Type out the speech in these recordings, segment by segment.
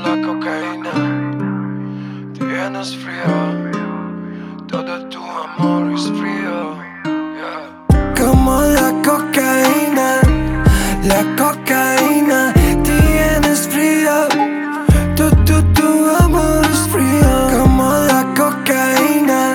la cocaína tienes frío, todo tu amor es frío, yeah. Como la cocaína tienes frío, tu amor es frío. Como la cocaína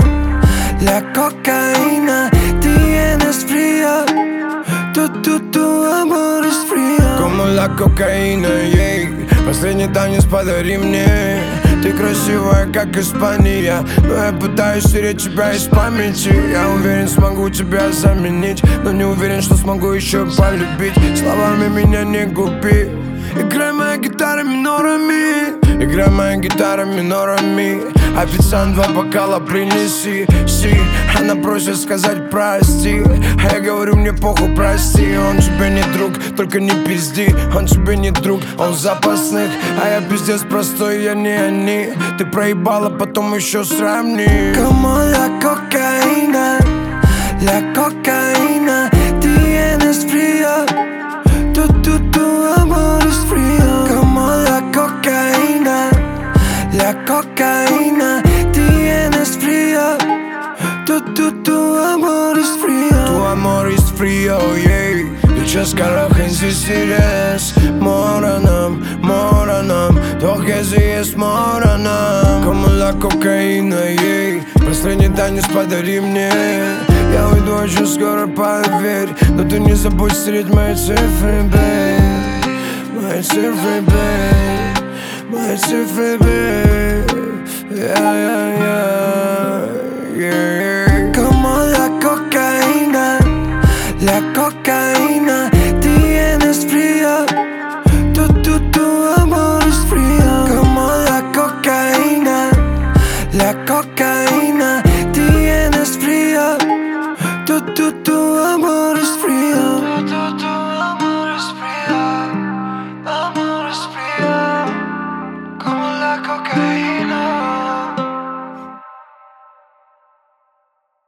tienes frío, tu amor es frío. Como la cocaína, yeah. Последний танец подари мне. Ты красивая, как Испания, но я пытаюсь стереть тебя из памяти. Я уверен, смогу тебя заменить, но не уверен, что смогу еще полюбить. Словами меня не губи. Играй моя гитара минорами, играй моя гитара минорами. Официант, 2 бокала принеси, Она просит сказать прости, а я говорю, мне похуй, прости. Он тебе не друг, только не пизди. Он тебе не друг, он запасных, а я пиздец простой, я не они. Ты проебала, потом еще сравни. Como la cocaína tienes frío, tu amor es frío. Como la cocaína tienes frío, tu amor es frío. Tu amor es frío, yeah. Сейчас carajo insistirás. Моранам, doch es моранам. Como la cocaína, yeah. Последний танец подари мне. Я уйду очень скоро, поверь, но ты не забудь стереть мои цифры, бэйб. Мои цифры, бэйб. Мои цифры, бэйб. Yeah. Como la cocaína tienes frío, tu amor es frío. Como la cocaína tienes frío, tu amor es frío.